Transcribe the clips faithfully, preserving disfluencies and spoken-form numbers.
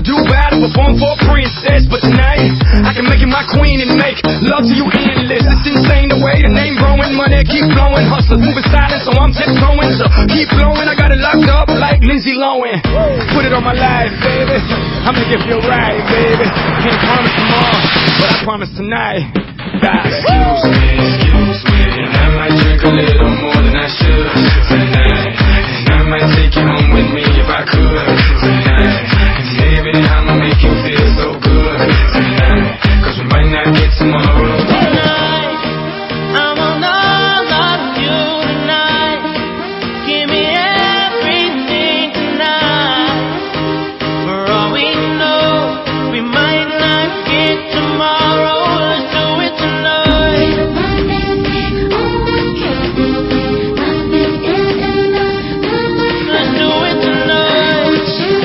do battle, perform for a princess. But tonight, I can make you my queen and make love to you endless. It's insane the way the name growing, money keep flowing. Hustlers moving silent, so I'm tiptoeing. So keep blowing, I got it locked up like Lindsay Lohan. Put it on my life, baby. I'm gonna give you a ride, baby. Can't promise tomorrow, but I promise tonight. God. Excuse me, excuse me, and I might drink a little more than I should tonight. And I might take you home with me if I could tonight. And baby, I'ma make you feel so good tonight. Cause we might not get tomorrow. Tonight, I want all of you tonight. Give me everything tonight. For all we know, we might not get tomorrow. Let's do it tonight. Let's do it tonight.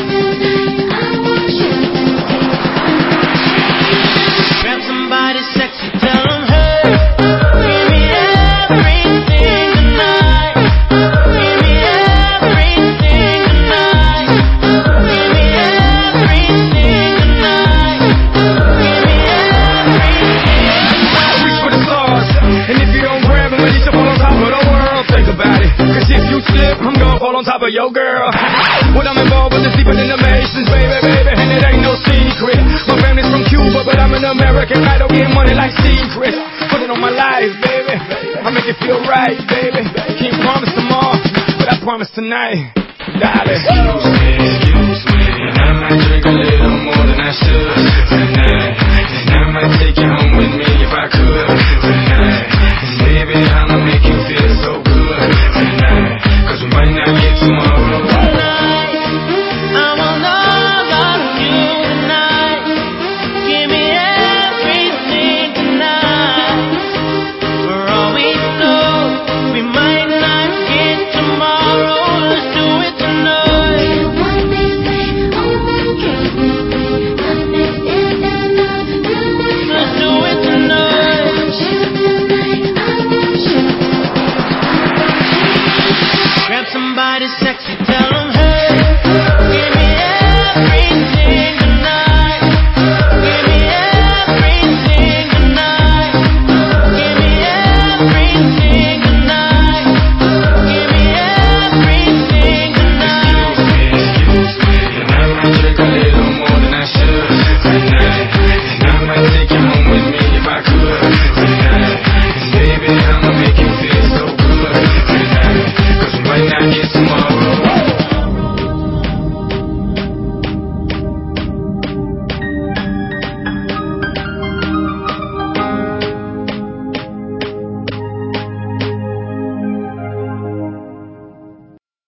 Grab somebody sexy, tell them, hey, give me everything tonight. Give me everything tonight. Give me everything tonight. Give me everything. Reach for the stars, and if you don't grab them, at least you fall on top of the world. Think about it, cause if you slip, I'm gonna fall on top of your girl. When I'm involved with the deeper than the Masons, baby, baby, and it ain't no secret. My family's from Cuba, but I'm an American. I don't get money like secrets. Put it on my life, baby. I make it feel right, baby. Can't promise tomorrow, but I promise tonight, darling. Excuse me.